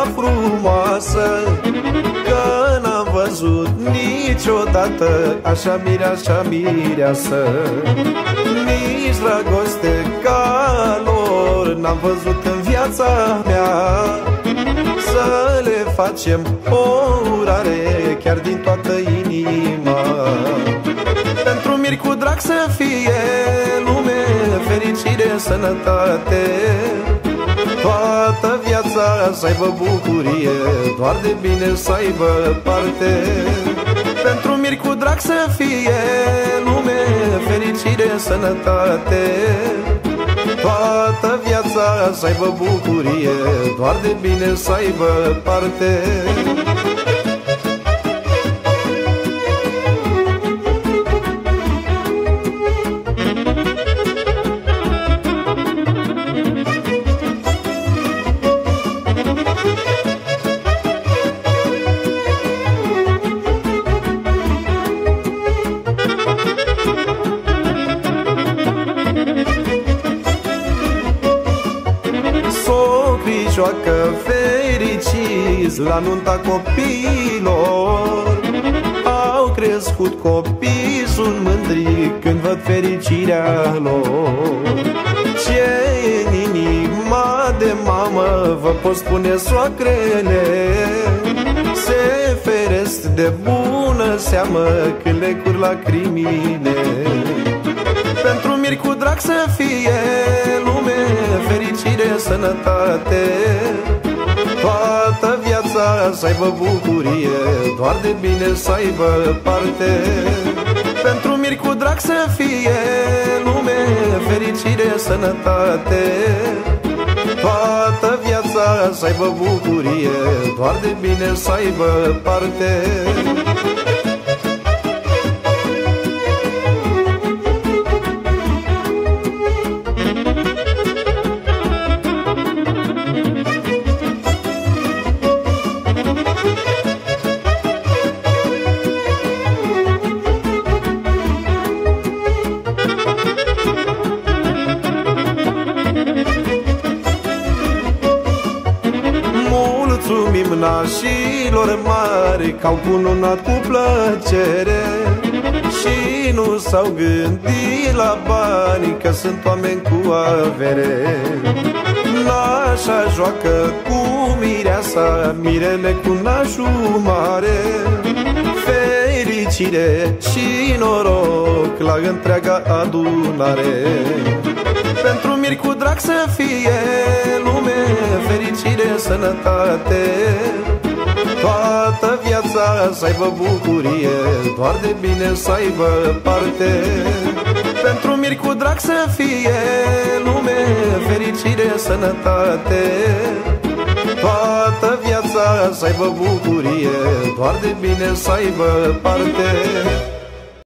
frumoasă, că n-am văzut niciodată așa mireasă. Nici dragoste ca lor n-am văzut în viața mea. Să le facem o urare chiar din toată inima. Pentru miri cu drag să fie lume, fericire, sănătate, toată viața să aibă bucurie, doar de bine să aibă parte. Pentru miri cu drag să fie lume, fericire, sănătate, toată viața să aibă bucurie, doar de bine să aibă parte. Joacă fericiți la nunta copiilor. Au crescut copii, sunt mândri când văd fericirea lor. Ce în inima de mamă vă pot spune, soacrele, se feresc de bună seamă când le cur lacrimile. Pentru miri cu drag să fie lume, fericire, sănătate, toată viața să aibă bucurie, doar de bine să aibă parte. Pentru miri cu drag să fie lume, fericire, sănătate, toată viața să aibă bucurie, doar de bine să aibă parte. Mulțumim nașilor mari că-au cununat cu plăcere și nu s-au gândit la bani, că sunt oameni cu avere. Nașa joacă cu mireasa, mirele cu nașul mare. Fericire și noroc la întreaga adunare. Pentru miri cu drag să fie lume, fericire, sănătate, toată viața să aibă bucurie, doar de bine să aibă parte. Pentru miri cu drag să fie lume, fericire, sănătate, toată viața să aibă bucurie, doar de bine să aibă parte.